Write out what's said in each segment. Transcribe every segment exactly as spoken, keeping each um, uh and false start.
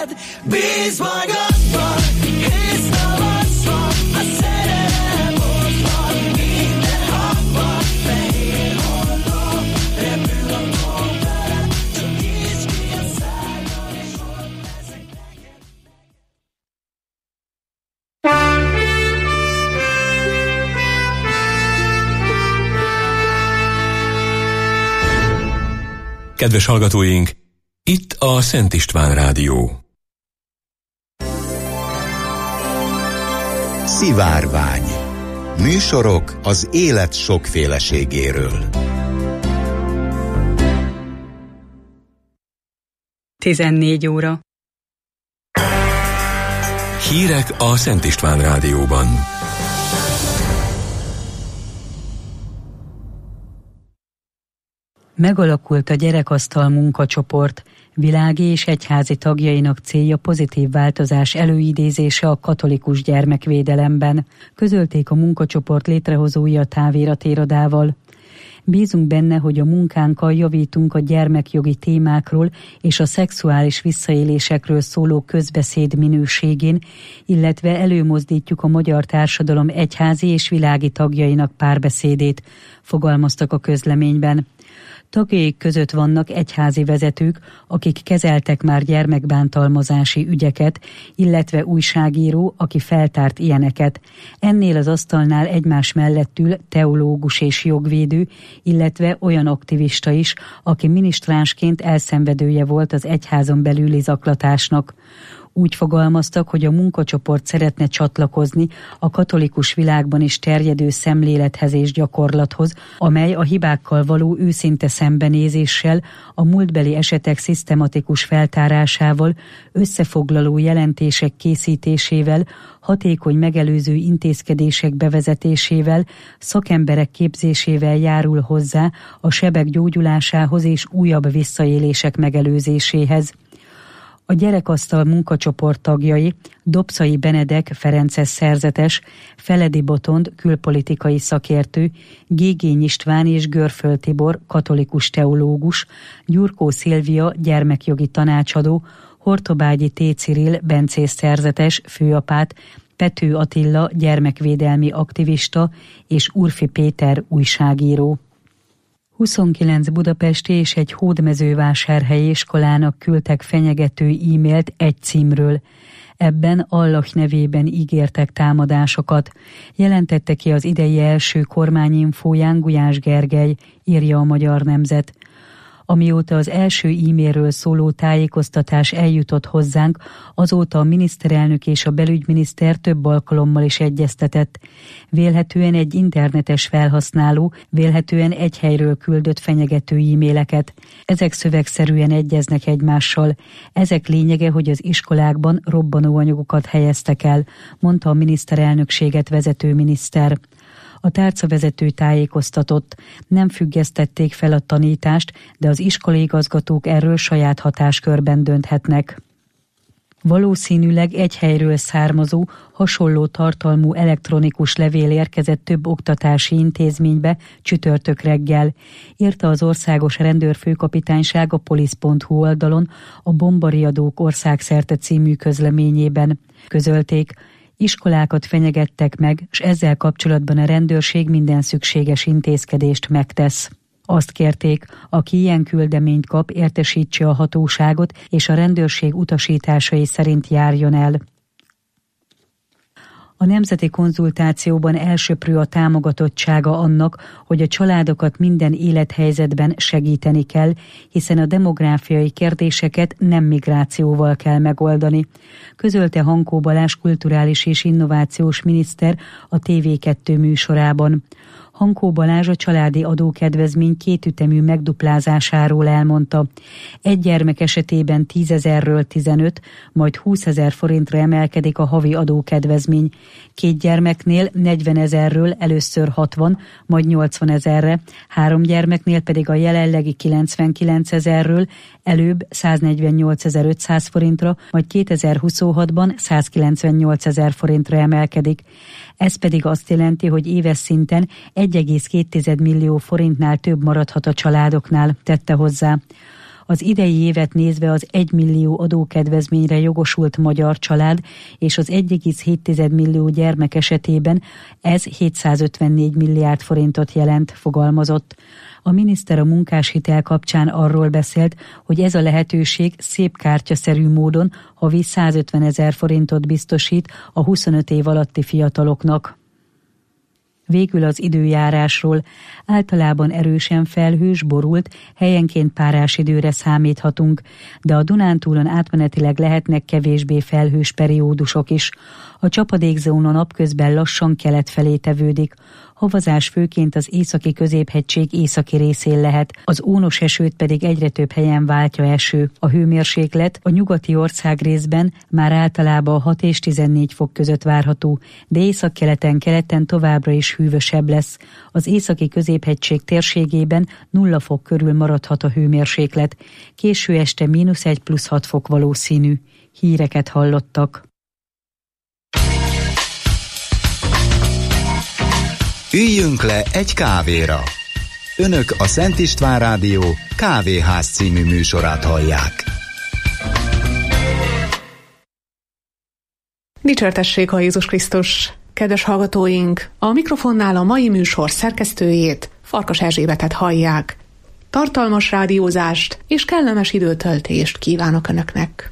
veled, bízz magadban, hisz tavaszban, a szerelem ott van, minden hangban, fehér holló, repül a komplet, csak nyisd ki a szájban, és ott leszek neked. Kedves hallgatóink, itt a Szent István Rádió. Szivárvány. Műsorok az élet sokféleségéről. tizennégy óra. Hírek a Szent István Rádióban. Megalakult a Gyerekasztal munkacsoport. Világi és egyházi tagjainak célja pozitív változás előidézése a katolikus gyermekvédelemben. Közölték a munkacsoport létrehozói a táviratirodával. Bízunk benne, hogy a munkánkkal javítunk a gyermekjogi témákról és a szexuális visszaélésekről szóló közbeszéd minőségén, illetve előmozdítjuk a magyar társadalom egyházi és világi tagjainak párbeszédét, fogalmaztak a közleményben. Tagjaik között vannak egyházi vezetők, akik kezeltek már gyermekbántalmazási ügyeket, illetve újságíró, aki feltárt ilyeneket. Ennél az asztalnál egymás mellett ül teológus és jogvédő, illetve olyan aktivista is, aki minisztránsként elszenvedője volt az egyházon belüli zaklatásnak. Úgy fogalmaztak, hogy a munkacsoport szeretne csatlakozni a katolikus világban is terjedő szemlélethez és gyakorlathoz, amely a hibákkal való őszinte szembenézéssel, a múltbeli esetek szisztematikus feltárásával, összefoglaló jelentések készítésével, hatékony megelőző intézkedések bevezetésével, szakemberek képzésével járul hozzá a sebek gyógyulásához és újabb visszaélések megelőzéséhez. A Gyerekasztal munkacsoport tagjai Dobszai Benedek ferences szerzetes, Feledi Botond külpolitikai szakértő, Gégény István és Görföld Tibor katolikus teológus, Gyurkó Szilvia gyermekjogi tanácsadó, Hortobágyi T. Cyril bencés szerzetes, főapát, Pető Attila gyermekvédelmi aktivista és Urfi Péter újságíró. huszonkilenc budapesti és egy hódmezővásárhelyi iskolának küldtek fenyegető e-mailt egy címről. Ebben Allah nevében ígértek támadásokat. Jelentette ki az idei első kormányinfóján Gulyás Gergely, írja a Magyar Nemzet. Amióta az első e-mailről szóló tájékoztatás eljutott hozzánk, azóta a miniszterelnök és a belügyminiszter több alkalommal is egyeztetett. Vélhetően egy internetes felhasználó, vélhetően egy helyről küldött fenyegető e-maileket. Ezek szövegszerűen egyeznek egymással. Ezek lényege, hogy az iskolákban robbanóanyagokat helyeztek el, mondta a miniszterelnökséget vezető miniszter. A tárcavezető tájékoztatott, nem függesztették fel a tanítást, de az iskolaigazgatók erről saját hatáskörben dönthetnek. Valószínűleg egy helyről származó, hasonló tartalmú elektronikus levél érkezett több oktatási intézménybe csütörtök reggel, írta az Országos Rendőrfőkapitányság a polisz pont hu oldalon a Bombariadók országszerte című közleményében. Közölték, iskolákat fenyegettek meg, és ezzel kapcsolatban a rendőrség minden szükséges intézkedést megtesz. Azt kérték, aki ilyen küldeményt kap, értesítse a hatóságot, és a rendőrség utasításai szerint járjon el. A nemzeti konzultációban elsöprő a támogatottsága annak, hogy a családokat minden élethelyzetben segíteni kell, hiszen a demográfiai kérdéseket nem migrációval kell megoldani. Közölte Hankó Balázs kulturális és innovációs miniszter a té vé kettő műsorában. Hankó Balázs a családi adókedvezmény kétütemű megduplázásáról elmondta. Egy gyermek esetében tízezerről tizenöt, majd húszezer forintra emelkedik a havi adókedvezmény. Két gyermeknél negyvenezerről először hatvan, majd nyolcvanezerre, három gyermeknél pedig a jelenlegi kilencvenkilencezerről előbb száznegyvennyolcezer-ötszáz forintra, majd kétezer-huszonhatban százkilencvennyolcezer forintra emelkedik. Ez pedig azt jelenti, hogy éves szinten egy egész két millió forintnál több maradhat a családoknál, tette hozzá. Az idei évet nézve az egymillió adókedvezményre jogosult magyar család és az egy egész hét millió gyermek esetében ez hétszázötvennégy milliárd forintot jelent, fogalmazott. A miniszter a munkáshitel kapcsán arról beszélt, hogy ez a lehetőség szép kártyaszerű módon havi százötvenezer forintot biztosít a huszonöt év alatti fiataloknak. Végül az időjárásról. Általában erősen felhős, borult, helyenként párás időre számíthatunk, de a Dunántúlon átmenetileg lehetnek kevésbé felhős periódusok is. A csapadékzóna napközben lassan kelet felé tevődik. Havazás főként az északi középhegység északi részén lehet, az ónos esőt pedig egyre több helyen váltja eső. A hőmérséklet a nyugati országrészben már általában hat és tizennégy fok között várható, de északkeleten keleten továbbra is hűvösebb lesz. Az északi középhegység térségében nulla fok körül maradhat a hőmérséklet. Késő este mínusz egy plusz hat fok valószínű. Híreket hallottak. Üljünk le egy kávéra. Önök a Szent István Rádió Kávéház című műsorát hallják. Dicsértessék a Jézus Krisztus! Kedves hallgatóink, a mikrofonnál a mai műsor szerkesztőjét, Farkas Erzsébetet hallják. Tartalmas rádiózást és kellemes időtöltést kívánok Önöknek!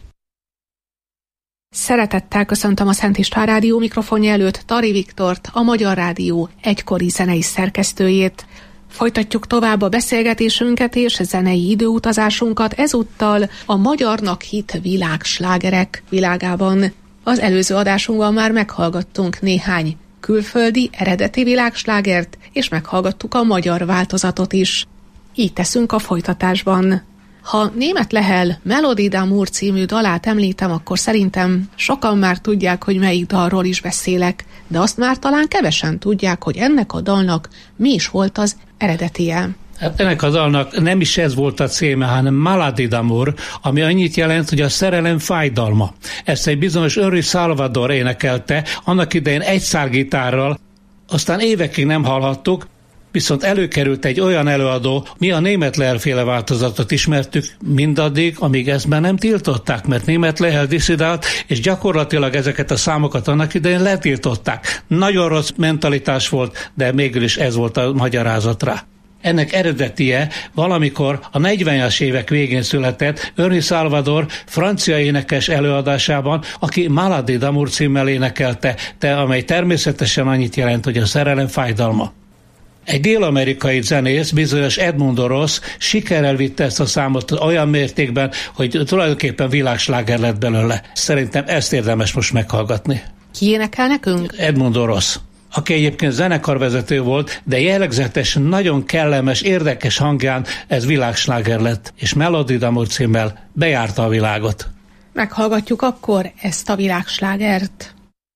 Szeretettel köszöntöm a Szent István Rádió mikrofonja előtt Tari Viktort, a Magyar Rádió egykori zenei szerkesztőjét. Folytatjuk tovább a beszélgetésünket és zenei időutazásunkat ezúttal a magyarnak hitt világslágerek világában. Az előző adásunkban már meghallgattunk néhány külföldi eredeti világslágert, és meghallgattuk a magyar változatot is. Így teszünk a folytatásban. Ha Németh Lehel Melody d'Amour című dalát említem, akkor szerintem sokan már tudják, hogy melyik dalról is beszélek, de azt már talán kevesen tudják, hogy ennek a dalnak mi is volt az eredetie. Hát ennek a dalnak nem is ez volt a címe, hanem Melody d'Amour, ami annyit jelent, hogy a szerelem fájdalma. Ezt egy bizonyos Henri Salvador énekelte, annak idején egy szál gitárral, aztán évekig nem hallhattuk, viszont előkerült egy olyan előadó, mi a Németh Lehel féle változatot ismertük mindaddig, amíg ezt már nem tiltották, mert Németh Lehel disszidált, és gyakorlatilag ezeket a számokat annak idején letiltották. Nagyon rossz mentalitás volt, de mégis ez volt a magyarázat rá. Ennek eredetie valamikor a negyvenes évek végén született Henri Salvador francia énekes előadásában, aki Melody d'Amour címmel énekelte, de amely természetesen annyit jelent, hogy a szerelem fájdalma. Egy dél-amerikai zenész, bizonyos Edmundo Ross sikerrel vitte ezt a számot olyan mértékben, hogy tulajdonképpen világsláger lett belőle. Szerintem ezt érdemes most meghallgatni. Ki énekel nekünk? Edmundo Ross, aki egyébként zenekarvezető volt, de jellegzetes, nagyon kellemes, érdekes hangján ez világsláger lett, és Melody d'Amour címmel bejárta a világot. Meghallgatjuk akkor ezt a világslágert.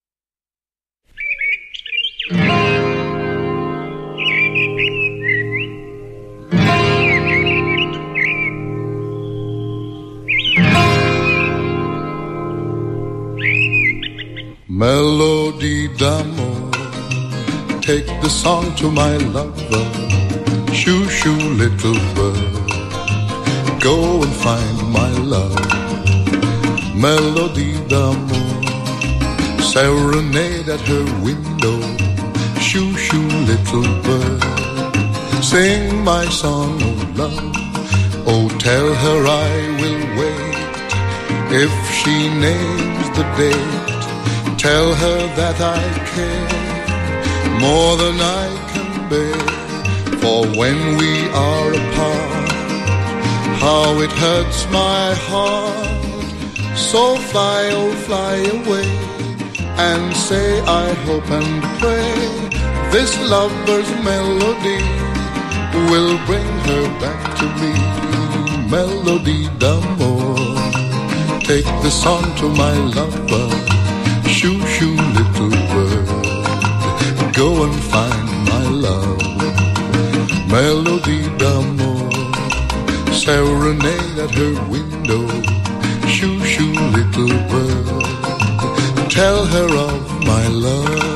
Melody d'Amour, take the song to my lover. Shoo, shoo, little bird, go and find my love. Melody d'Amour, serenade at her window. Shoo, shoo, little bird, sing my song of love. Oh, tell her I will wait if she names the date. Tell her that I care more than I can bear. For when we are apart, how it hurts my heart. So fly, oh fly away, and say I hope and pray this lover's melody will bring her back to me. Melody d'Amour, take the song to my lover. Shoo, shoo, little bird, go and find my love. Melody d'Amour, serenade at her window. Shoo, shoo, little bird, tell her of my love.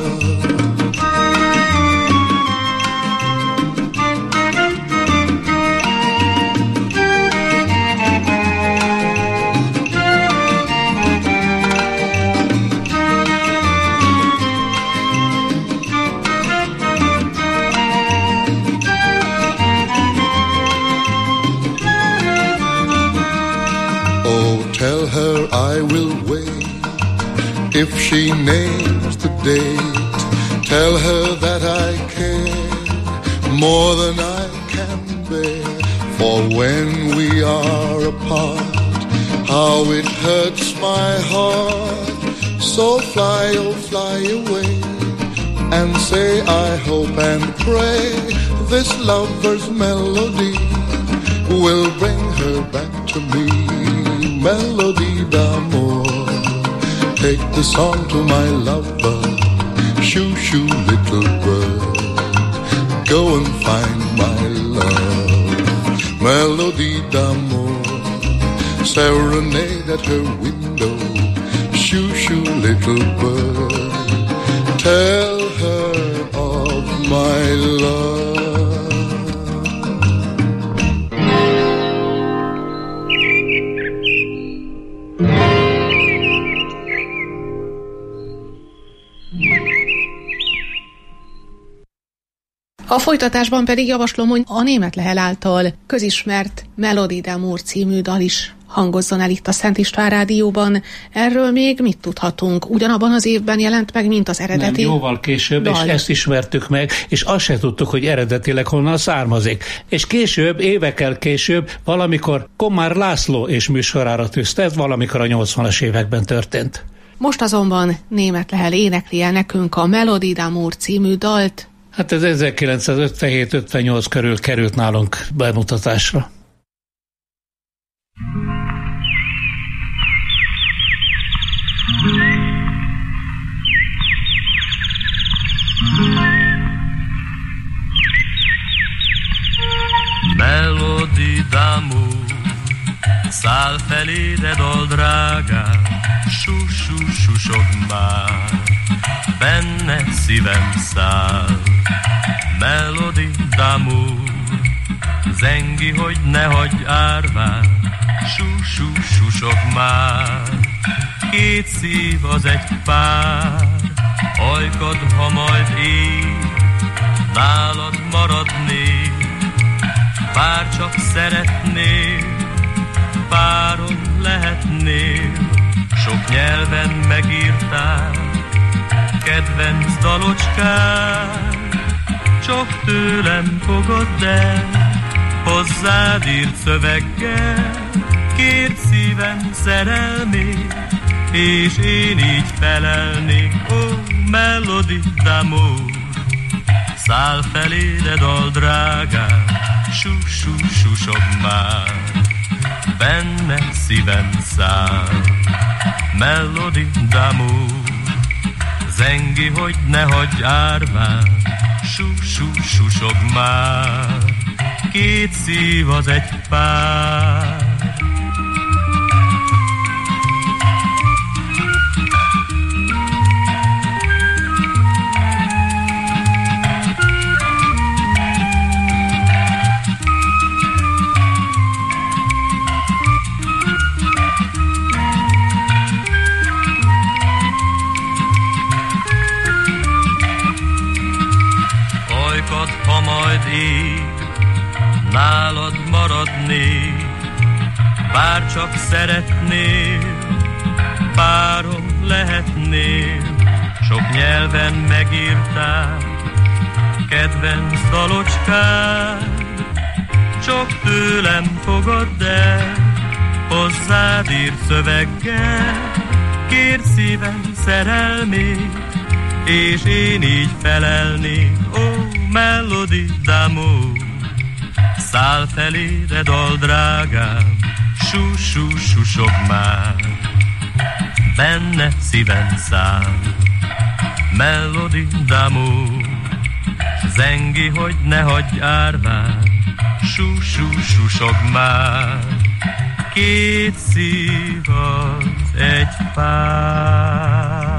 I will wait. If she names the date, tell her that I care more than I can bear. For when we are apart, how it hurts my heart. So fly, oh fly away, and say I hope and pray this lover's melody will bring her back to me. Melody d'amour. Take the song to my lover. Shoo, shoo, little bird, go and find my love. Melody d'amour. Serenade at her window. Shoo, shoo, little bird, tell her of my love. A folytatásban pedig javaslom, hogy a Németh Lehel által közismert Melody d'Amour című dal is hangozzon el itt a Szent István Rádióban. Erről még mit tudhatunk? Ugyanabban az évben jelent meg, mint az eredeti? Nem, jóval később, dal. És ezt ismertük meg, és azt se tudtuk, hogy eredetileg honnan származik. És később, évekkel később, valamikor Komár László és műsorára tűzte, ez valamikor a nyolcvanas években történt. Most azonban Németh Lehel énekli el nekünk a Melody d'Amour című dalt. Hát ez ezerkilencszázötvenhét ötvennyolc körül került nálunk bemutatásra. Melody d'amour, száll feléd dal drágám, sú-sú, susog már, benne szívem száll. Melody d'amour, zengi, hogy ne hagyj árván, sú-sú, susog már. Két szív az egy pár, ajkad, ha majd én nálad maradnék, bár csak szeretnél, párom lehetnél. Sok nyelven megírtál kedvenc dalocskát, csak tőlem fogadd el, hozzád írt szöveggel. Kért szívem szerelmét, és én így felelnék. Ó, oh, Melody d'amour, száll feléd dal drágám, sú-sú, susog már, benne szívem száll. Melody d'amour, zengi, hogy ne hagyj árván, sú-sú, susog már, két szív az egy pár. Ha majd én nálad maradnék, bár csak szeretnél, párom lehetnél. Sok nyelven megírtál kedvenc dalocskád, csak tőlem fogadd el, hozzád írt szöveggel. Kért szívem szerelmét, és én így felelnék. Ó, oh, Melody d'amour, száll feléd dal drágám, sú-sú, susog már, benne szívem száll. Melody d'amour, zengi, hogy ne hagyj árván, sú-sú, susog már, két szív az egy pár.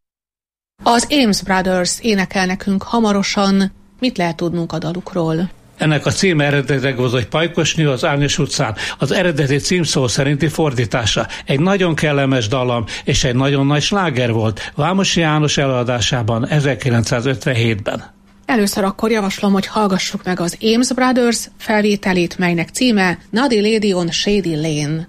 Az Ames Brothers énekel nekünk hamarosan. Mit lehet tudnunk a dalukról? Ennek a címe eredetileg az, hogy Pajkosnő az Árnyas utcán. Az eredeti címszó szerinti fordítása. Egy nagyon kellemes dallam és egy nagyon nagy sláger volt Vámosi János előadásában ezerkilencszázötvenhétben. Először akkor javaslom, hogy hallgassuk meg az Ames Brothers felvételét, melynek címe Naughty Lady on Shady Lane.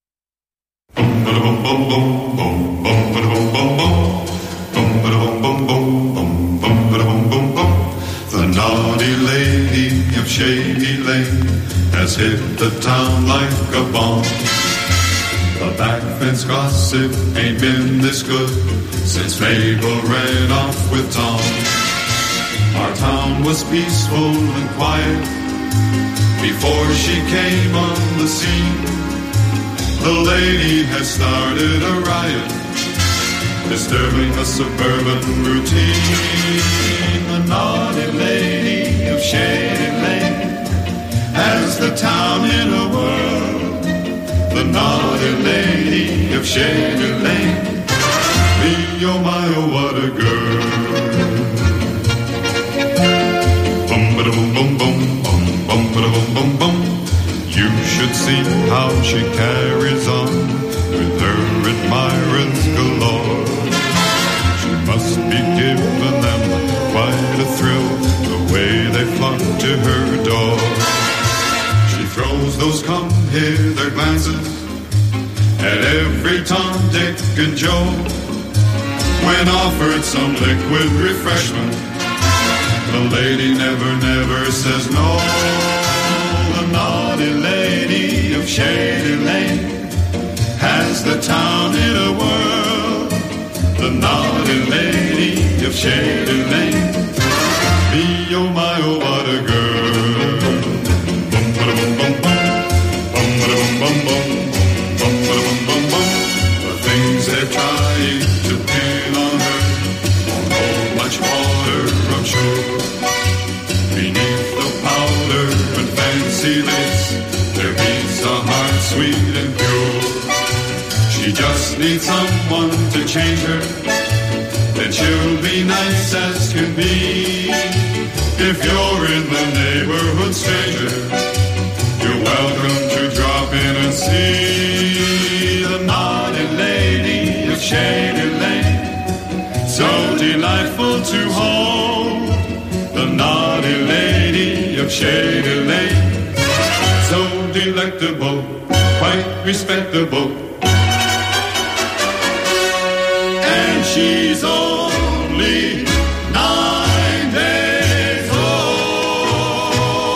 The naughty lady of Shady Lane has hit the town like a bomb. The back fence gossip ain't been this good since Mabel ran off with Tom. Our town was peaceful and quiet before she came on the scene. The lady has started a riot, disturbing the suburban routine. The naughty lady of Shady Lane has the town in a whirl. The naughty lady of Shady Lane, me oh my oh what a girl. Bum ba bum bum bum bum bum ba bum bum bum. You should see how she carries on with her admirers galore. She must be giving them quite a thrill, the way they flock to her door. She throws those come hither glances at every Tom, Dick and Joe. When offered some liquid refreshment, the lady never, never says no. The naughty lady of Shady Lane has the town in a whirl. The naughty lady of Shady Lane, me oh my oh what a girl. Bum ba bum bum bum, bum ba bum bum bum, bum ba bum bum bum. The things they're trying to pin on her won't hold much water, I'm sure. Beneath the powder and fancy lace, there beats a heart sweet and pure. She just needs someone to change her, then she'll be nice as can be. If you're in the neighborhood, stranger, you're welcome to drop in and see the naughty lady of Shady Lane. So delightful to hold, the naughty lady of Shady Lane. So delectable, quite respectable, and she's only nine days old.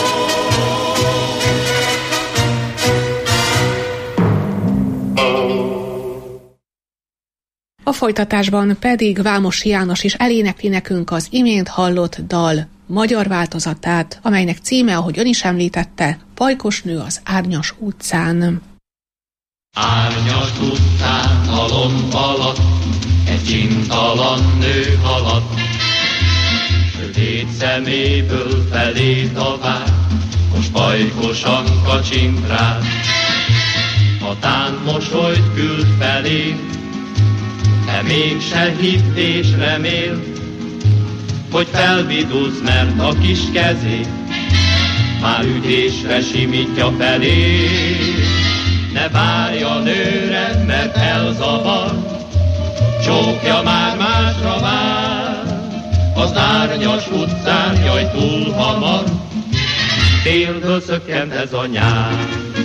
A folytatásban pedig Vámosi János is elénekli nekünk az imént hallott dal magyar változatát, amelynek címe, ahogy ön is említette, Pajkosnő az Árnyas utcán. Árnyas utcán a lomb alatt egy csintalan nő haladt, sötét szeméből felét a vár, most pajkosan kacsint rá. Hatán mosolyt küld felé, de mégse hitt és remél, hogy felvidulsz, mert a kis kezét már ütésre simítja felé. Ne várj a nőre, mert elzavar, csókja már másra vár. Az árnyas utcán, jaj túl hamar, télből szökkent ez a nyár.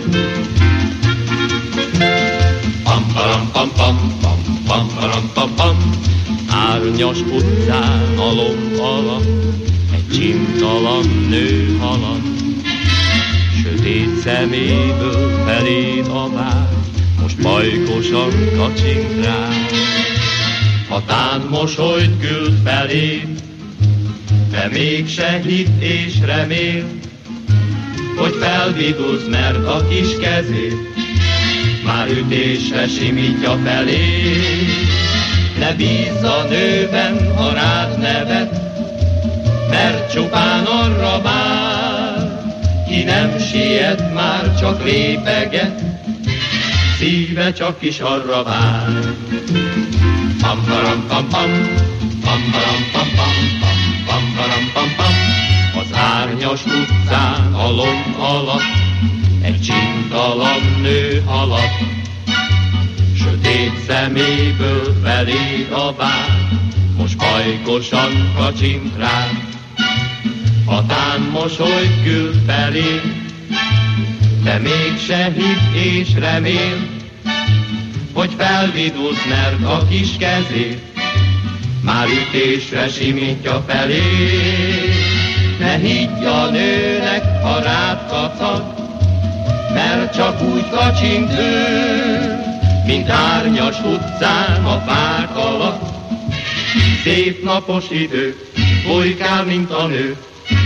Pam param pam pam pam pam param pam pam. Árnyas utcán a lomb alatt egy csintalan nő halad, sötét szeméből feléd a vár, most pajkosan kacsint rá. Hatán mosolyt küld feléd, de mégse hitt és remél, hogy felvidulsz, mert a kis kezét már ütésre simítja felé. Ne bízz a nőben, ha rád nevet, mert csupán arra vár, ki nem siet, már csak lépeget, szíve csak is arra vár. Pam param pam pam, pam param pam pam, pam pam param pam pam. Az árnyas árnyas utcán a lomb alatt egy csintalan nő halad, sötét szeméből feléd a vár, most hajkosan kacsint rád. Hatán mosolyt küld felé, de mégse hidd és remél, hogy felvidult, mert a kis kezét már ütésre simítja felé. Ne higgy a nőnek, ha rád kacag, mert csak úgy kacsint ő, mint árnyas utcán a fák alatt. Szép napos idő, bolykál, mint a nő.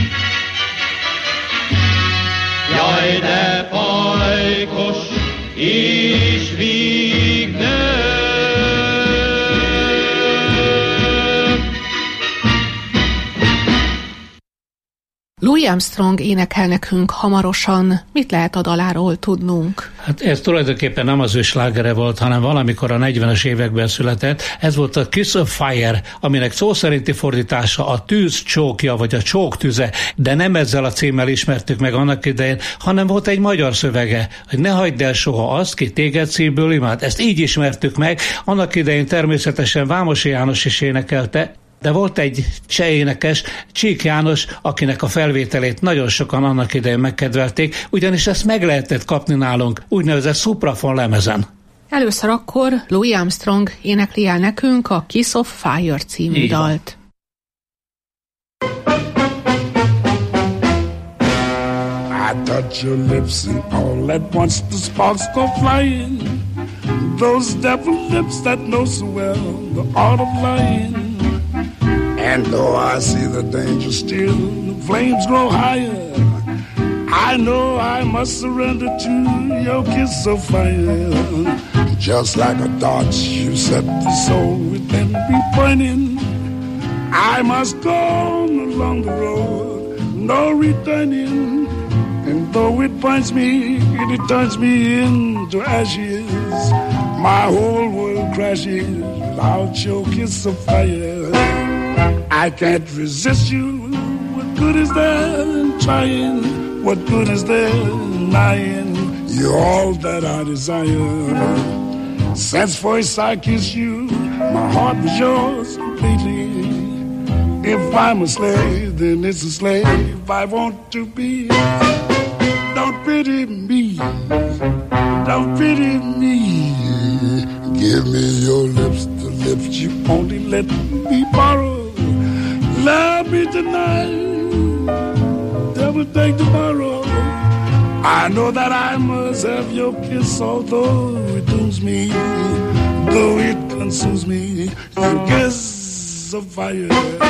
Jaj, de pajkos és víg nő. Louis Armstrong énekel nekünk hamarosan. Mit lehet a daláról tudnunk? Hát ez tulajdonképpen nem az ő slágere volt, hanem valamikor a negyvenes években született. Ez volt a Kiss of Fire, aminek szó szerinti fordítása a tűz csókja, vagy a csók tüze, de nem ezzel a címmel ismertük meg annak idején, hanem volt egy magyar szövege, hogy ne hagyd el soha azt, ki téged szívből imád. Ezt így ismertük meg, annak idején természetesen Vámosi János is énekelte, de volt egy cseh énekes, Csík János, akinek a felvételét nagyon sokan annak idején megkedvelték, ugyanis ezt meg lehetett kapni nálunk úgynevezett szuprafon lemezen. Először akkor Louis Armstrong énekli el nekünk a Kiss of Fire című dalt. I touch your lips and all at once the sparks go flying. Those devil lips that know so well the art of lying. And though I see the danger still, the flames grow higher. I know I must surrender to your kiss of fire. Just like a dart, you set the soul within me burning. I must go on along the road, no returning. And though it burns me, it turns me into ashes. My whole world crashes without your kiss of fire. I can't resist you. What good is there in trying? What good is there in lying? You're all that I desire. Since first I kissed you, my heart was yours completely. If I'm a slave, then it's a slave I want to be. Don't pity me. Don't pity me. Give me your lips, the lips you only let me borrow. Love me tonight, never take tomorrow. I know that I must have your kiss, although it dooms me, though it consumes me. Your kiss of fire.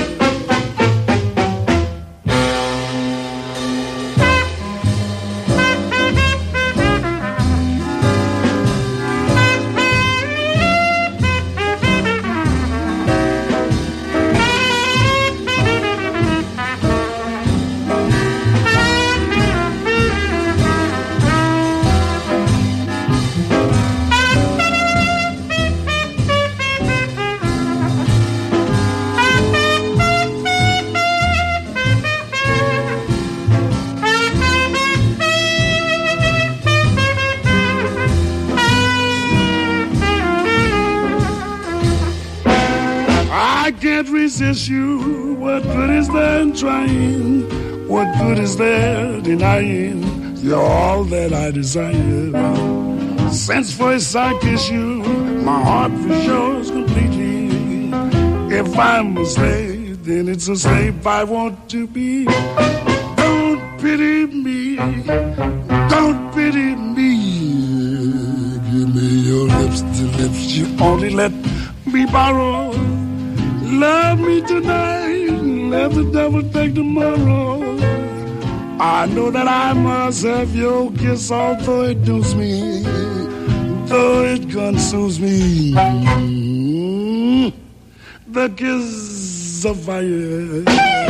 Resist you. What good is there in trying? What good is there denying? You're all that I desire. Since first I kissed you, my heart was yours completely. If I'm a slave, then it's a slave I want to be. Don't pity me. Don't pity me. Give me your lips, the lips you only let me borrow. Love me tonight, let the devil take tomorrow. I know that I must have your kiss, although it dooms me, though it consumes me. The kiss of fire.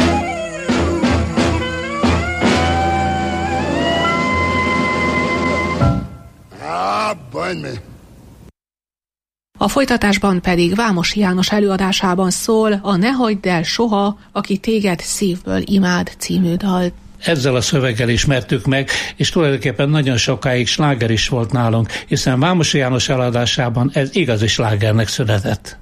Ah, burn me. A folytatásban pedig Vámosi János előadásában szól a Ne hagyd el soha, aki téged szívből imád című dal. Ezzel a szöveggel ismertük meg, és tulajdonképpen nagyon sokáig sláger is volt nálunk, hiszen Vámosi János eladásában ez igazi slágernek született.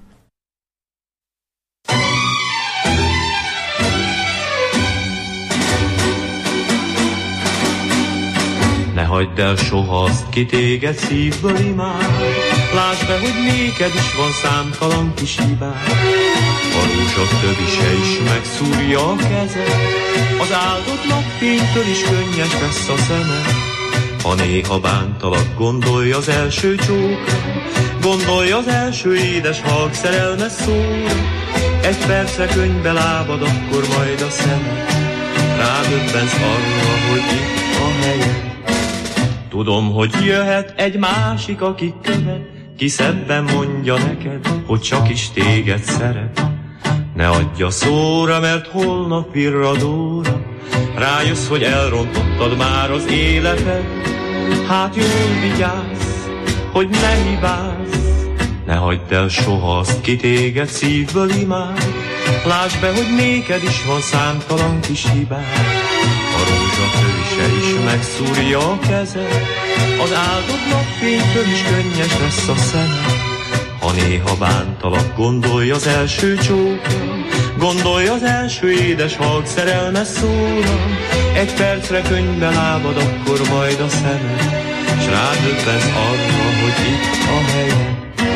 Ne hagyd el soha azt, ki téged szívből imád, lásd be, hogy néked is van számtalan kis hibád. A rózsa tövise is megszúrja a kezed, az áldott napfénytől is könnyes lesz a szemed. Ha néha bántalak, gondolj az első csókra, gondolj az első édes halk szerelmes szóra. Egy percre könyvbe lábad, akkor majd a szemed, rádöbbensz arra, hogy itt a helyed. Tudom, hogy jöhet egy másik, aki követ, ki szebben mondja neked, hogy csak is téged szeret. Ne adj a szóra, mert holnap virradóra rájössz, hogy elrontottad már az életed. Hát jól vigyázz, hogy ne hibázz, ne hagyd el soha azt, ki téged szívből imád. Lásd be, hogy néked is van számtalan kis hibád. A rózsa tövise is megszúrja a kezed, az áldott napfénytől is könnyes lesz a szemed. Ha néha bántalak, gondolj az első csókra, gondolj az első édes halk szerelmes szóra. Egy percre könyvbe lábad, akkor majd a szemed, s rádöbbensz arra, hogy itt a helyed.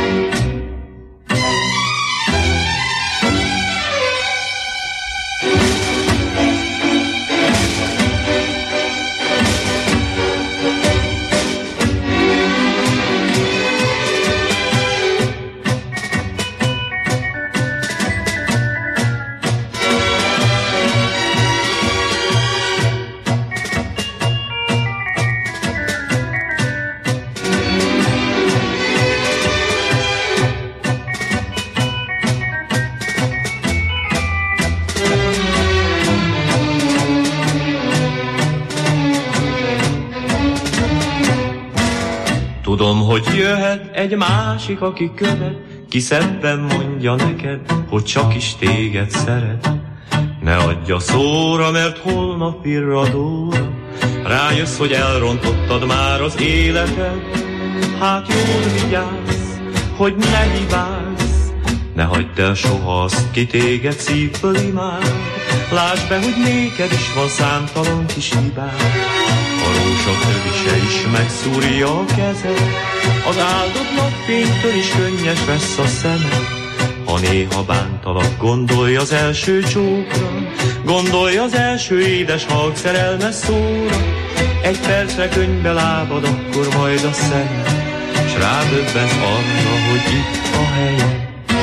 Tudom, hogy jöhet egy másik, aki követ, ki szebben mondja neked, hogy csak is téged szeret. Ne adj a szóra, mert holnap virradóra rájössz, hogy elrontottad már az életed. Hát jól vigyázz, hogy ne hibázz, ne hagyd el soha azt, ki téged szívből imád. Lásd be, hogy néked is van számtalan kis hibád. A rózsa tövise is megszúrja a kezed, az áldott napfénytől is könnyes lesz a szemed. Ha néha bántalak, gondolj az első csókra, gondolj az első édes halk szerelmes szóra. Egy percre könyvbe lábad, akkor majd a szemed, s rádöbbensz arra, hogy itt a helyed.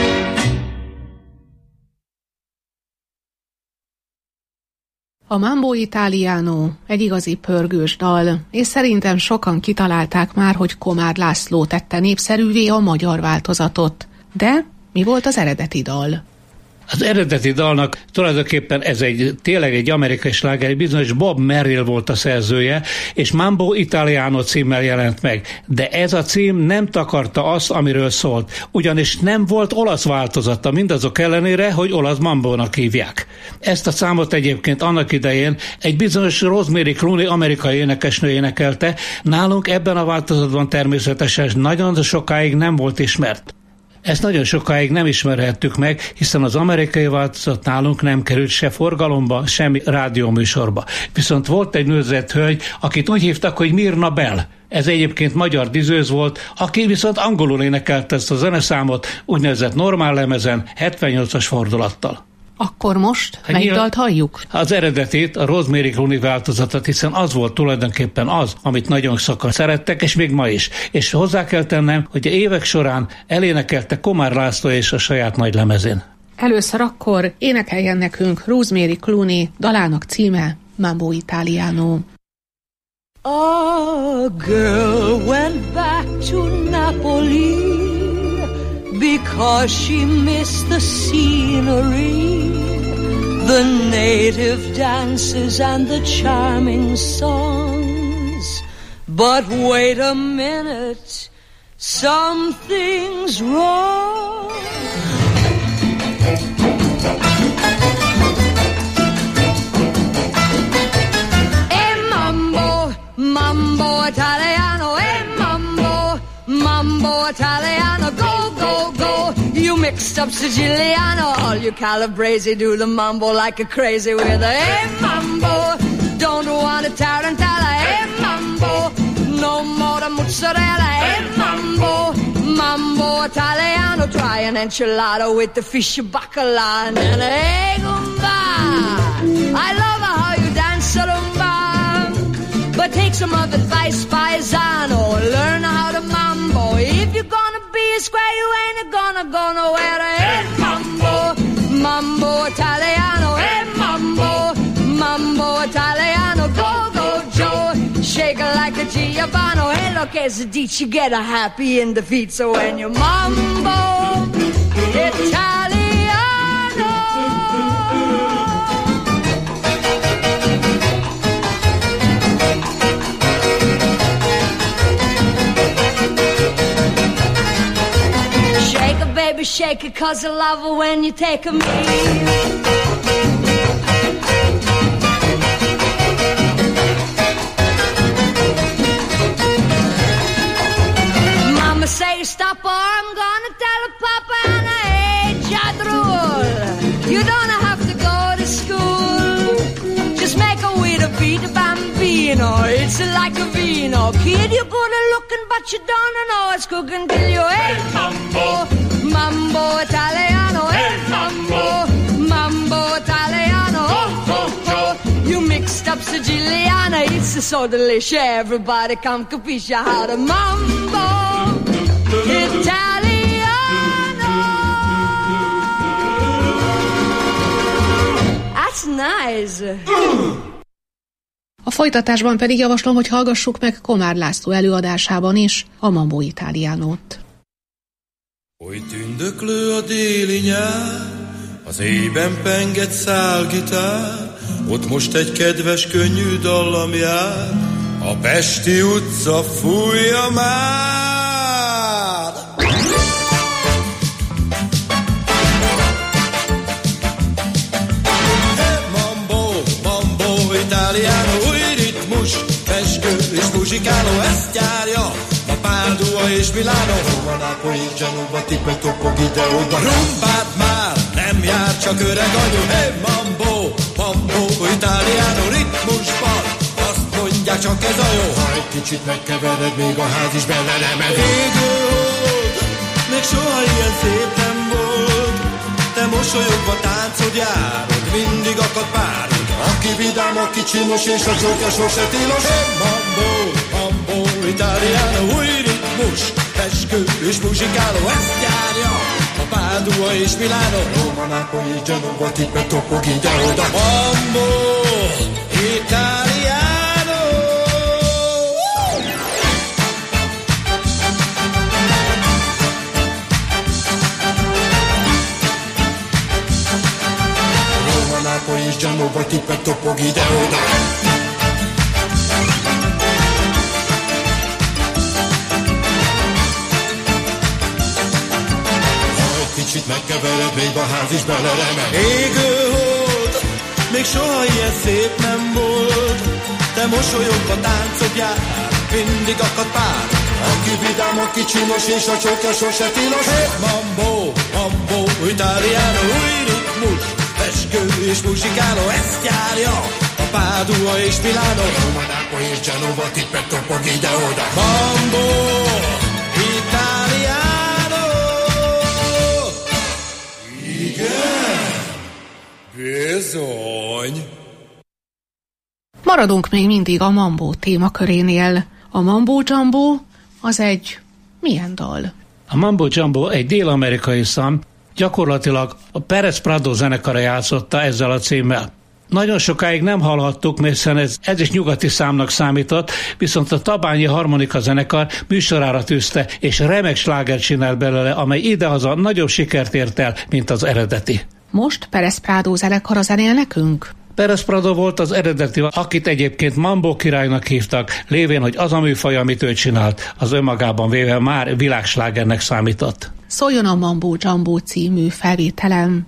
A Mambo Italiano egy igazi pörgős dal, és szerintem sokan kitalálták már, hogy Komár László tette népszerűvé a magyar változatot. De mi volt az eredeti dal? Az eredeti dalnak tulajdonképpen ez egy tényleg egy amerikai sláger, egy bizonyos Bob Merrill volt a szerzője, és Mambo Italiano címmel jelent meg. De ez a cím nem takarta azt, amiről szólt, ugyanis nem volt olasz változata, mindazok ellenére, hogy olasz mambónak hívják. Ezt a számot egyébként annak idején egy bizonyos Rosemary Clooney amerikai énekesnő énekelte, nálunk ebben a változatban természetesen nagyon sokáig nem volt ismert. Ezt nagyon sokáig nem ismerhettük meg, hiszen az amerikai változat nálunk nem került se forgalomba, semmi rádióműsorba. Viszont volt egy nőzett hölgy, akit úgy hívtak, hogy Mirna Bell. Ez egyébként magyar dizőz volt, aki viszont angolul énekelte ezt a zeneszámot, úgynevezett normál lemezen, hetvennyolcas fordulattal. Akkor most hát melyik dalt halljuk? Az eredetét, a Rosemary Clooney változatot, hiszen az volt tulajdonképpen az, amit nagyon sokan szerettek, és még ma is. És hozzá kell tennem, hogy évek során elénekelte Komár László és a saját nagy lemezén. Először akkor énekeljen nekünk Rosemary Clooney dalának címe Mambo Italiano. A girl went back to Napoli because she missed the scenery, the native dances and the charming songs. But wait a minute, something's wrong. mixed up Siciliano. All you Calabrese do the mambo like a crazy with a hey mambo. Don't want a tarantella, hey mambo. No more the mozzarella, hey mambo. Mambo Italiano, try an enchilada with the fish bacala and a hey gumba. I love how you dance rumba, but take some of advice, paisano. Learn how to mambo. If you're gonna be a square, you ain't gonna go nowhere. Hey mambo, mambo Italiano. Hey mambo, mambo Italiano. Go, go, Joe. Shake it like a Giovanni. Hey, look, as a ditch, you get a happy in the feet. So when you mambo Italiano. Shake it, baby, shake it, 'cause I love it when you take a meal. Mama say stop or I'm gonna tell her Papa and I hate your drool. You don't have to go to school. Just make a way to beat the bambino. It's like a vino. Kid, you're good at looking, but you don't know it's cooking till you hey mambo, mambo Italiano. Hey mambo, mambo Italiano. Oh, oh, oh. You mixed up Siciliana. It's so delicious. Everybody come capisce how to mambo Italiano. That's nice. A folytatásban pedig javaslom, hogy hallgassuk meg Komár László előadásában is a Mambo Italianót. Oly tündöklő a déli nyár, az éjben penget szálgitár, ott most egy kedves könnyű dallam jár, a pesti utca fújja már. Hey, mambo, mambo Italiano, új ritmus, peskő és muzsikáló, ezt járja a Pádua és Milánó. Roma, Nápoly, Genova, Tipe, Topog, ide-oda. Rumbát már nem jár csak öreg anyu. Hey, mambo, mambo Italiano, ritmusban azt mondják, csak ez a jó. Ha egy kicsit megkevered, még a ház is bele nem elég. Égő hold, még soha ilyen szép nem volt. Te mosolyogva táncod járod, mindig akad párod. Aki vidám, aki csinos és a csókja sose tilos. Hey, mambo, mambo Italiano, új ritmus, peskő és muzsikáló, ezt járja a Pádua és Milánó. Roma, Nápoly, Genova, Tipe, Topog, ide-oda. Mambo Italiano. Roma, Nápoly, Genova, Tipe, Topog, ide-oda. Kicsit megkevered, még a ház is beleremeg. Égő hold, még soha ilyen szép nem volt. Te mosolyogva táncod jár, mindig akad pár. Aki vidám, aki csinos és a csókja sose tilos. Hey, mambo, mambo Italiano, új ritmus, peskő és muzsikáló, ezt járja a Pádua és Milánó. Roma, Nápoly és Genova, Tipe, Topog, ide-oda. Mambo Italiano. Bizony. Maradunk még mindig a Mambo témakörénél. A Mambo Jumbo az egy milyen dal? A Mambo Jumbo egy dél-amerikai szám, gyakorlatilag a Perez Prado zenekara játszotta ezzel a címmel. Nagyon sokáig nem hallhattuk, hiszen ez, ez is nyugati számnak számított, viszont a Tabányi Harmonika zenekar műsorára tűzte, és remek slágert csinál belőle, amely idehaza nagyobb sikert ért el, mint az eredeti. Most Perez Prado zenekara zenél nekünk? Perez Prado volt az eredeti, akit egyébként Mambo királynak hívtak, lévén, hogy az a műfaj, amit ő csinált, az önmagában véve már világslágernek számított. Szóljon a Mambo Jumbo című felvételem.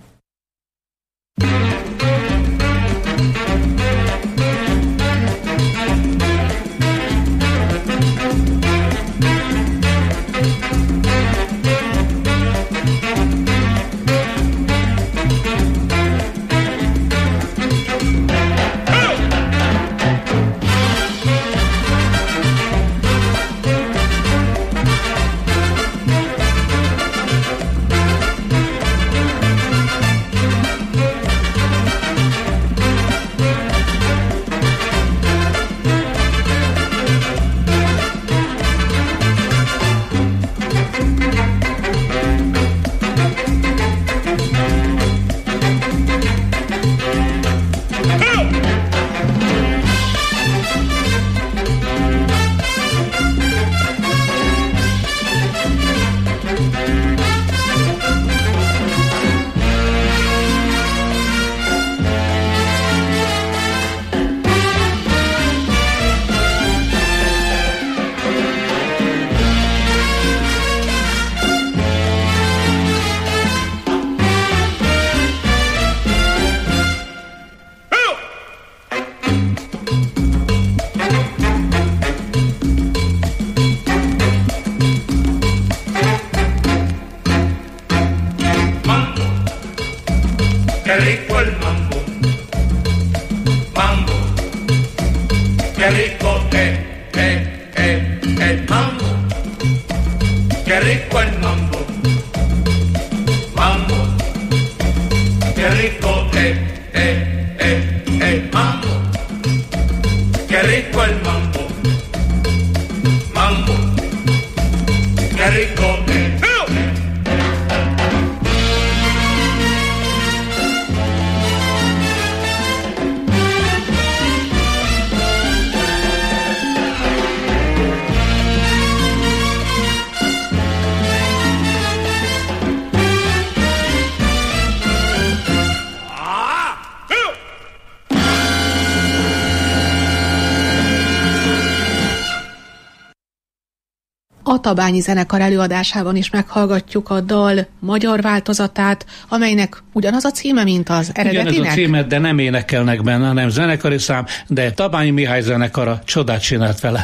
qué rico el mambo, mambo, qué rico es, es, es, el mambo, qué rico el mambo, mambo, qué rico es, es, es, el mambo, qué rico el mambo, mambo, qué rico es. A Tabányi zenekar előadásában is meghallgatjuk a dal magyar változatát, amelynek ugyanaz a címe, mint az eredetinek. Ugyanaz a címe, de nem énekelnek benne, hanem zenekari szám, de Tabányi Mihály zenekara csodát csinált vele.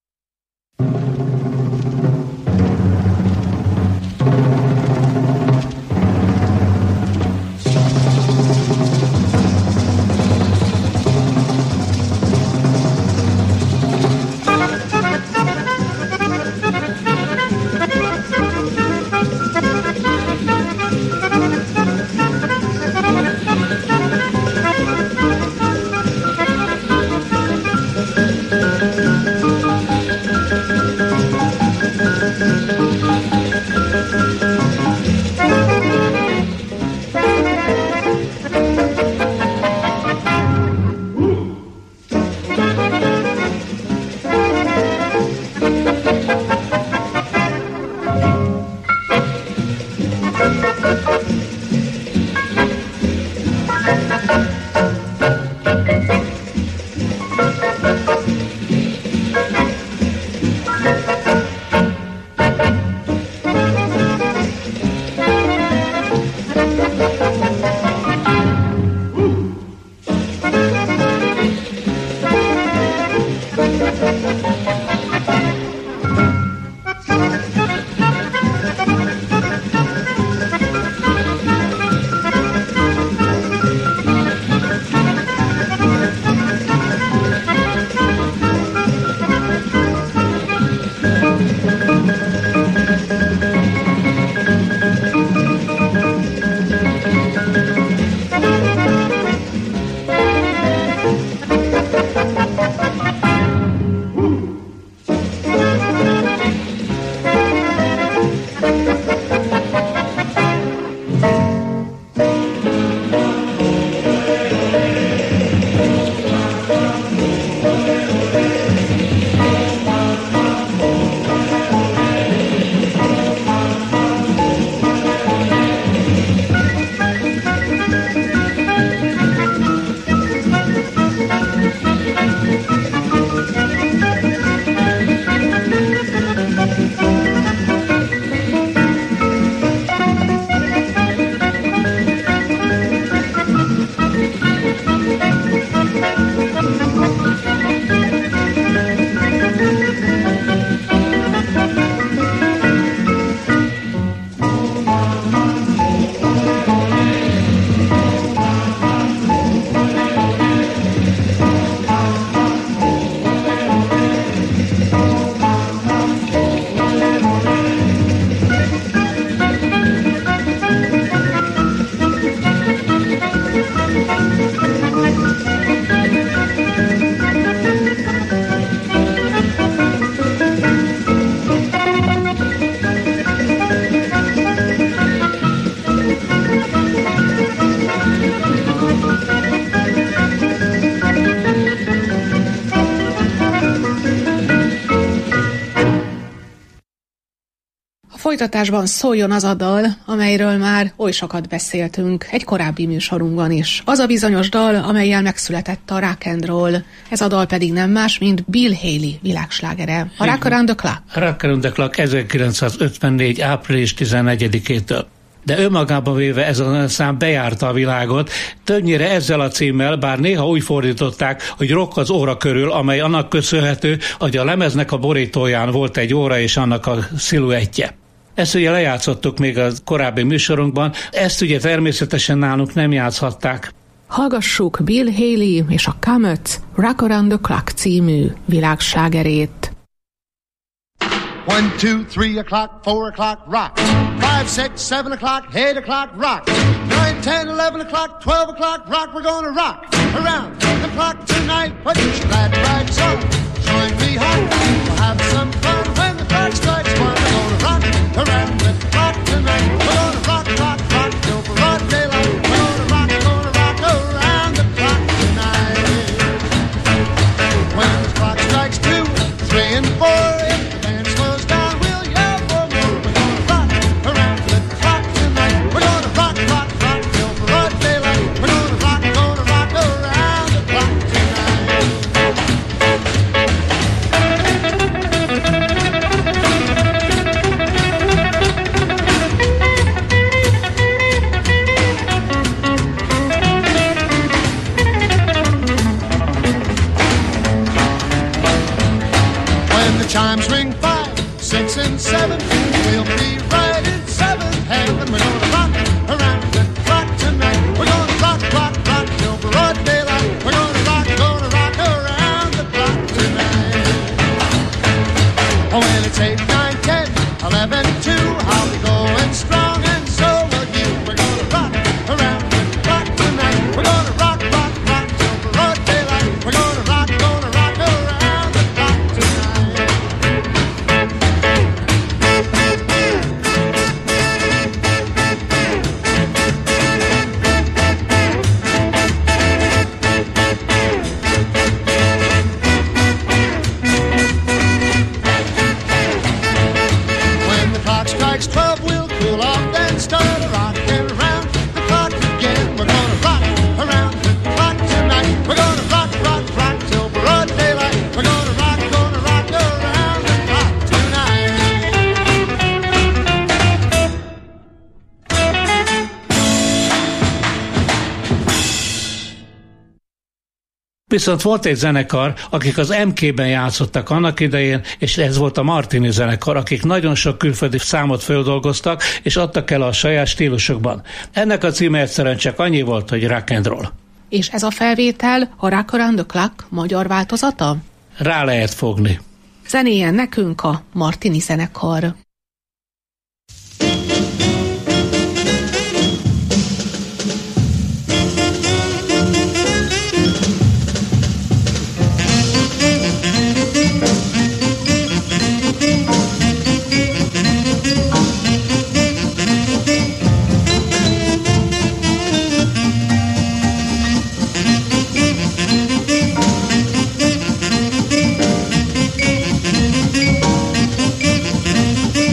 Folytatásban szóljon az a dal, amelyről már oly sokat beszéltünk egy korábbi műsorunkban is. Az a bizonyos dal, amellyel megszületett a rock and roll. Ez a dal pedig nem más, mint Bill Haley világslágere. A Rock Around the Clock. Rock Around the Clock ezerkilencszázötvennégy. április tizennegyedikétől. De önmagában véve ez a szám bejárta a világot, többnyire ezzel a címmel, bár néha úgy fordították, hogy Rock az óra körül, amely annak köszönhető, hogy a lemeznek a borítóján volt egy óra és annak a sziluettje. Ezt ugye lejátszottuk még a korábbi műsorunkban, ezt ugye természetesen nálunk nem játszhatták. Hallgassuk Bill Haley és a Comets Rock Around the Clock című világslágerét. One, two, three o'clock, four o'clock, rock. Five, six, seven o'clock, eight o'clock, rock. Nine, ten, eleven o'clock, twelve o'clock, rock. We're gonna rock around the clock tonight. Put your glad rags on, join me home. We'll have some fun when the clock strikes one. We're gonna rock around the clock tonight. We're gonna rock, rock, rock till broad daylight. We're gonna rock, gonna rock around the clock tonight. When the clock strikes two, three, and four. Chimes ring five, six, and seven. We'll be right in seventh heaven. We're gonna rock around the clock tonight. We're gonna rock, rock, rock till broad daylight. We're gonna rock, gonna rock around the clock tonight. Oh, when it's eight, nine, ten, eleven, two, I'll be going strong, and so will you. We're gonna rock around the clock tonight. We're gonna rock, rock, rock till broad daylight. We're gonna rock, gonna rock around the clock tonight. twelve, we'll cool off, then start a rockin' around the clock again. We're gonna rock around the clock tonight. We're gonna rock, rock, rock till broad daylight. We're gonna rock, gonna rock around the clock tonight. Viszont volt egy zenekar, akik az em ké-ben játszottak annak idején, és ez volt a Martini zenekar, akik nagyon sok külföldi számot földolgoztak, és adtak el a saját stílusokban. Ennek a címe egyszerűen csak annyi volt, hogy rock and roll. És ez a felvétel a Rock Around the Clock magyar változata? Rá lehet fogni. Zenéjen nekünk a Martini zenekar. Thank you.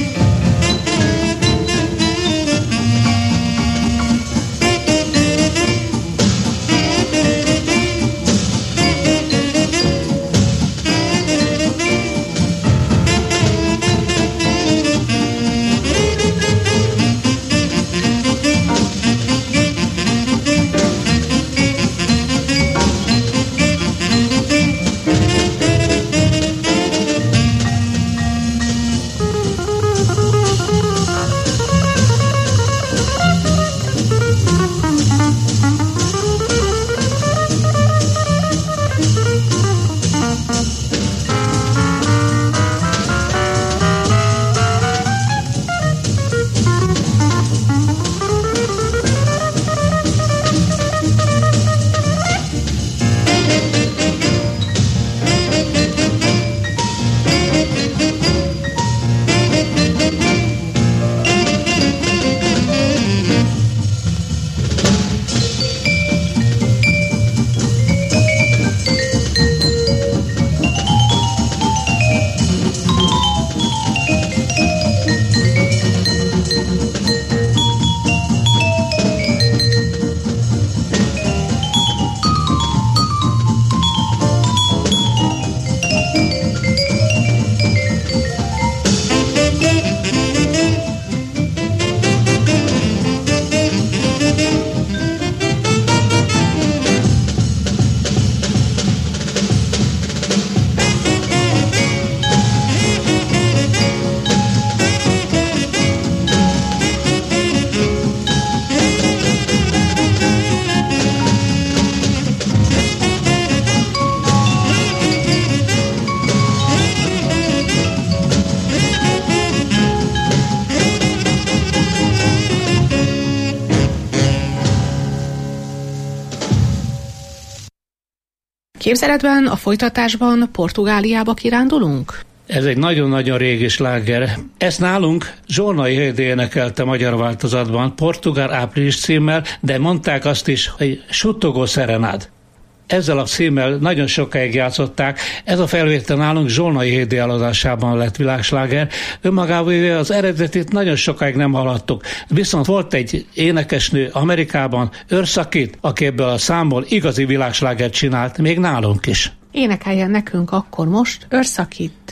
képzeletben, a folytatásban Portugáliába kirándulunk? Ez egy nagyon-nagyon régi sláger. Ezt nálunk Zsolnai Hédi énekelte magyar változatban, Portugál április címmel, de mondták azt is, hogy Suttogó szerenád. Ezzel a címmel nagyon sokáig játszották. Ez a felvétel nálunk Zsolnai Hédi eladásában lett világsláger. Önmagában az eredetit nagyon sokáig nem hallottuk. Viszont volt egy énekesnő Amerikában, Eartha Kitt, aki ebből a számból igazi világslágert csinált, még nálunk is. Énekeljen nekünk akkor most Eartha Kitt.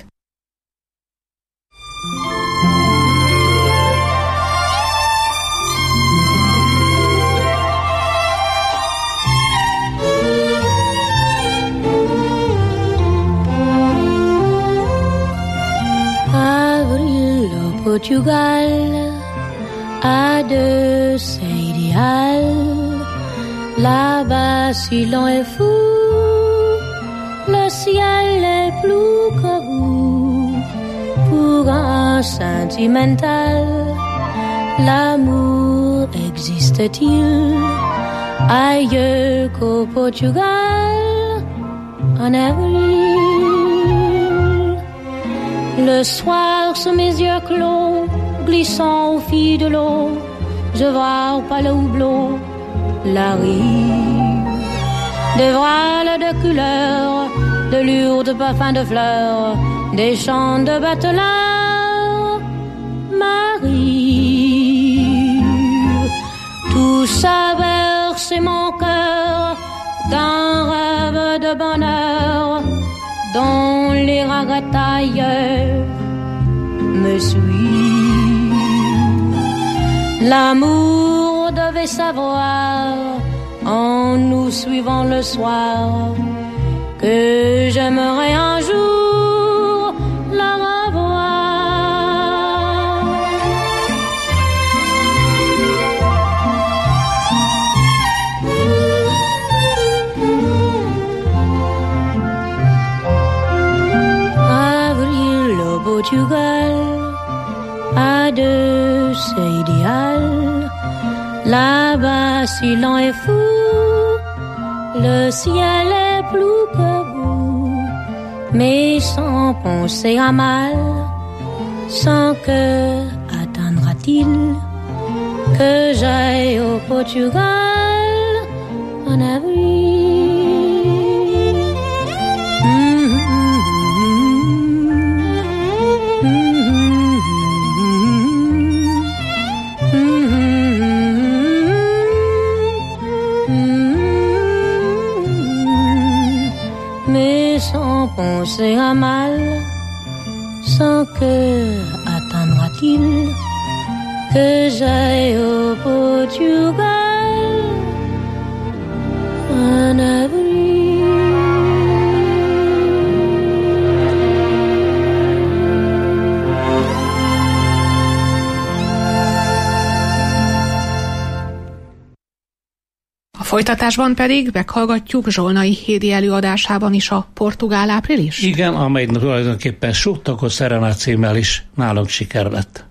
Portugal a de ses idéaux. Là-bas, si l'on est fou, le ciel est plus que vous. Pour un sentimental, l'amour existe-t-il ailleurs qu'au Portugal, en avril? Le soir, sous mes yeux clos, glissant au fil de l'eau, je vois au pas le houblon la rive. Des voiles de couleurs, de lourds parfums de fleurs, des chants de bateleurs m'arrivent. Tout ça berce mon cœur d'un rêve de bonheur dont les ragatailleurs me suivent. L'amour devait savoir, en nous suivant le soir, que j'aimerais un jour la revoir. Avril au Portugal a de ses idéaux. Là-bas, si l'on est fou, le ciel est plus que vous. Mais sans penser à mal, sans que attendra-t-il que j'aille au Portugal en avril. Sans penser à mal, sans que attendra-t-il que j'aille au Portugal en avril. A folytatásban pedig meghallgatjuk Zsolnai Hédi előadásában is a Portugál április? Igen, amely tulajdonképpen Suttogó szerenád címmel is nálunk siker lett.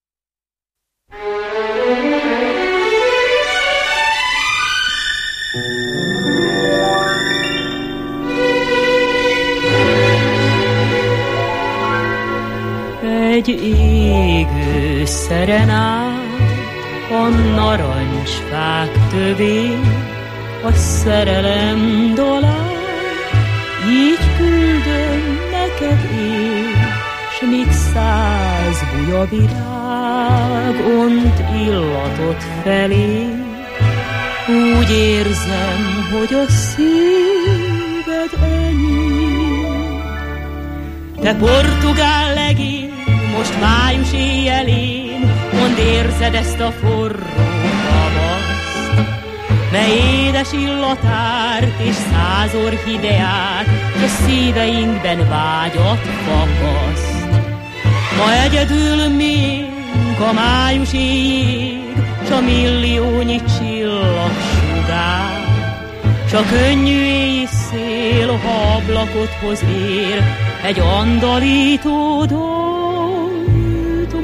Egy égő szerenád a narancsfák tövén, a szerelem dalán, így küldöm neked én, s míg száz bujavirág ont illatot felé, úgy érzem, hogy a szíved enyém. Te portugál legény, most május éjjelén, mondd, érzed ezt a forró tavaszt, mely édes illatárt és száz orchideát, és szíveinkben vágyat fakaszt. Ma egyedül miénk a május éjjég, s a milliónyi csillagsugár, s a könnyű éjszél, ha ablakot hoz ér, egy andalító dalt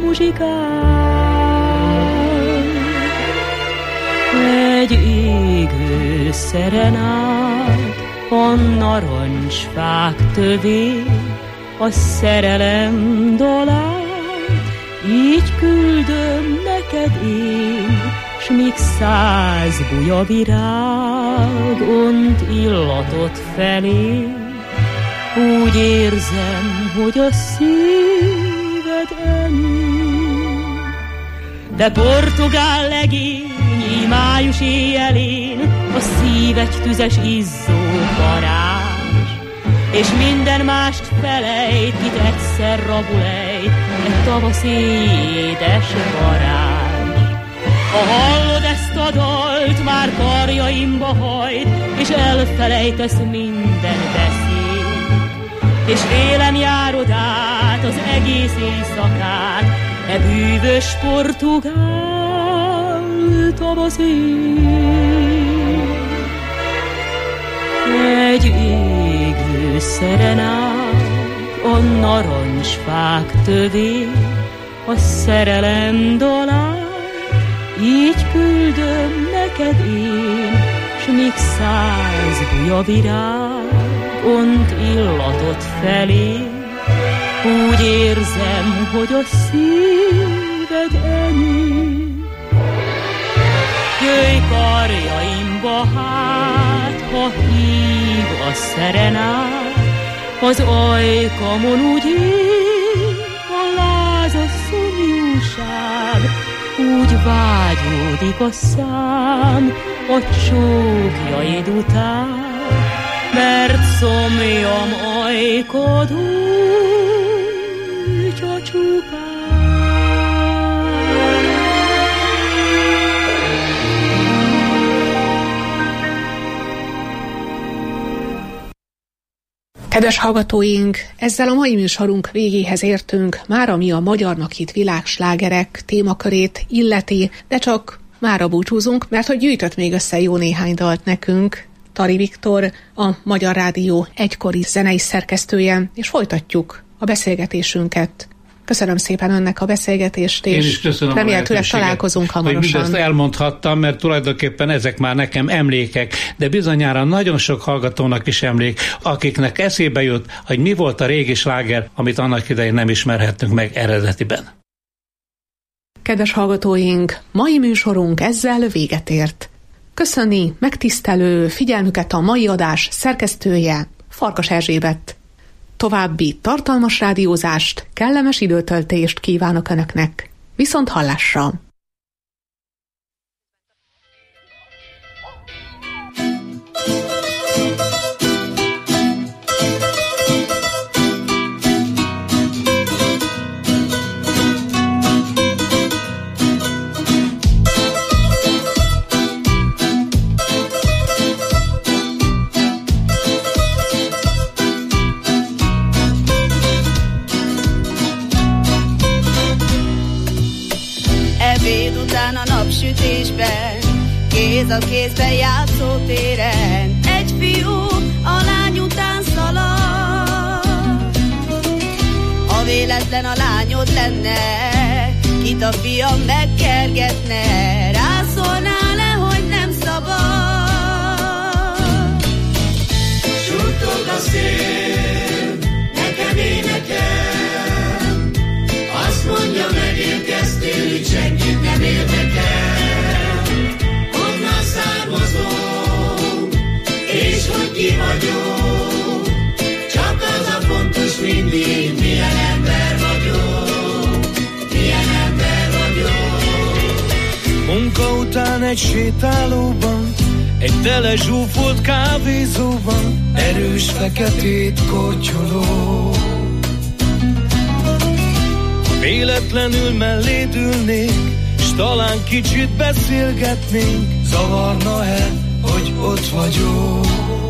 muzsikál. Egy égő szerenád a narancsfák tövén, a szerelem dalát, így küldöm neked én, s míg száz buja virág ont illatot felé, úgy érzem, hogy a szíved enyém. De portugál legény, május éjjelén, a szív egy tüzes izzó varázs, és minden mást felejt, kit egyszer rabulejt, egy tavasz édes varázs. Ha hallod ezt a dalt, már karjaimba hajt, és elfelejtesz minden beszéd, és vélem járod át az egész éjszakát, e bűvös portugál tavaszén. Egy égő szerenát a narancsfák tövén, a szerelem dalát, így küldöm neked én, s míg száz buja virág ont illatot felé, úgy érzem, hogy a szíved enyém. Jöjj karjaimba hát, ha hív a szerenát, az ajkamon úgy ég a lázas szomjúság, úgy vágyódik a szám a csókjaid után, mert szomjam ajkod úgy a csupán. Kedves hallgatóink, ezzel a mai műsorunk végéhez értünk, már ami a magyarnak hitt világslágerek témakörét illeti, de csak mára búcsúzunk, mert hogy gyűjtött még össze jó néhány dalt nekünk Tari Viktor, a Magyar Rádió egykori zenei szerkesztője, és folytatjuk a beszélgetésünket. Köszönöm szépen önnek a beszélgetést, és remélhetőleg találkozunk hamarosan. Hogy mindezt elmondhattam, mert tulajdonképpen ezek már nekem emlékek, de bizonyára nagyon sok hallgatónak is emlék, akiknek eszébe jut, hogy mi volt a régi sláger, amit annak idején nem ismerhettünk meg eredetiben. Kedves hallgatóink, mai műsorunk ezzel véget ért. Köszöni megtisztelő figyelmüket a mai adás szerkesztője, Farkas Erzsébet. További tartalmas rádiózást, kellemes időtöltést kívánok Önöknek. Viszont hallásra! A napsütésben, kéz a kézben játszótéren, egy fiú a lány után szalad. Ha véletlen a lányod lenne, kit a fiam megkergetne, rászólnál le, hogy nem szabad. Suttog a szél, nekem énekel, azt mondja, megérkeztél, így senkit nem érdekel. Honnan származom, és hogy ki vagyok, csak az a fontos mindig, milyen ember vagyok, milyen ember vagyok. Munka után egy sétálóban, egy tele zsúfolt kávézóban, erős feketét kortyoló. Véletlenül melléd ülnék, s talán kicsit beszélgetnénk, zavarna-e, hogy ott vagyok?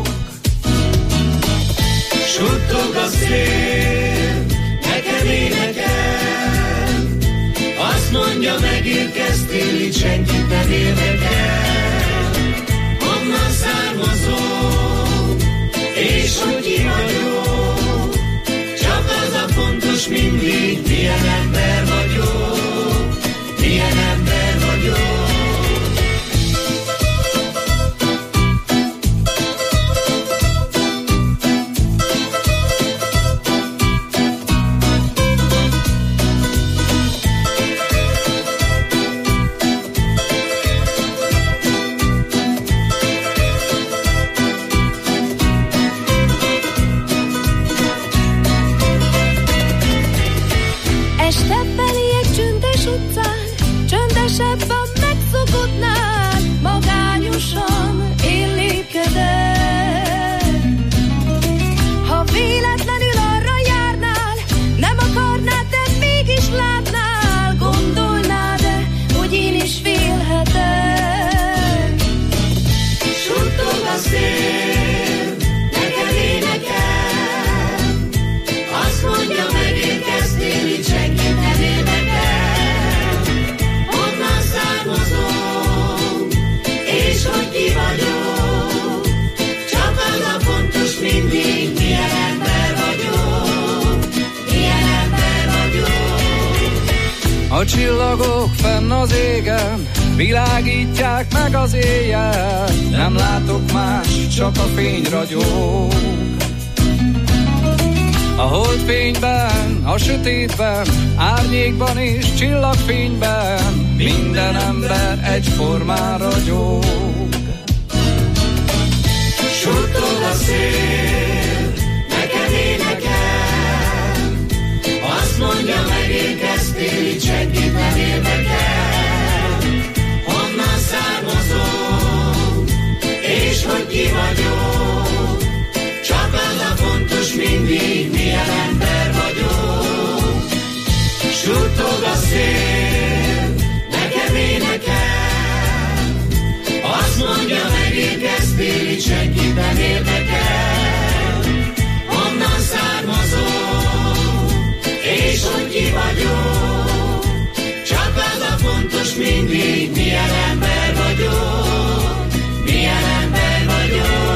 Suttog a szél, nekem énekel, azt mondja, megérkeztél, így senkit nem érdekel. Honnan származom, és hogy ki vagyok, csak az a fontos mindig, milyen ember vagyok, milyen ember vagyok. A csillagok fenn az égen világítják meg az éjjel, nem látok más, csak a fény ragyog. A holdfényben, a sötétben, árnyékban és csillagfényben minden ember egyformán ragyog. Suttog a szél, nekem énekel, azt mondja megint ezt téli, senkit nem érdekel. Honnan származom, és hogy ki vagyok, csak az a fontos mindig, milyen ember vagyok. Suttog a szél, nekem énekel, azt mondja megint ezt téli, senkit nem érdekel. Honnan származom, és hogy ki vagyok, csak az a fontos mindig, milyen ember vagyok, milyen ember vagyok.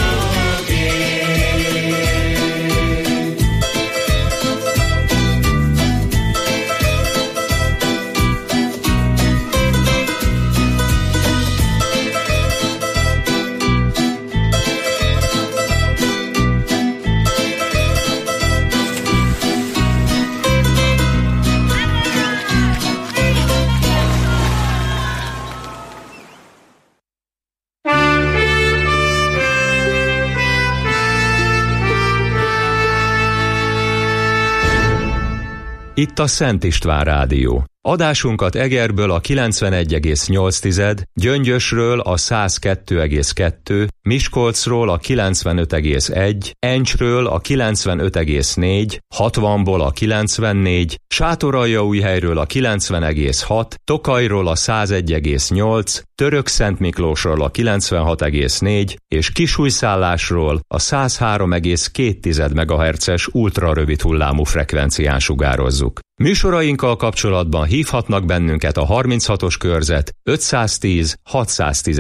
Itt a Szent István Rádió. Adásunkat Egerből a kilencvenegy egész nyolc, Gyöngyösről a száz kettő egész kettő, Miskolcról a kilencvenöt egész egy, Encsről a kilencvenöt egész négy, hatvanból a kilencvennégy, Sátoraljaújhelyről a kilencven egész hat, Tokajról a száz egy egész nyolc, Törökszentmiklósról a kilencvenhat egész négy és Kisújszállásról a száz három egész két megahertzes ultrarövid hullámú frekvencián sugározzuk. Műsorainkkal kapcsolatban hívhatnak bennünket a harminchatos körzet ötszáztíz hatszáztíz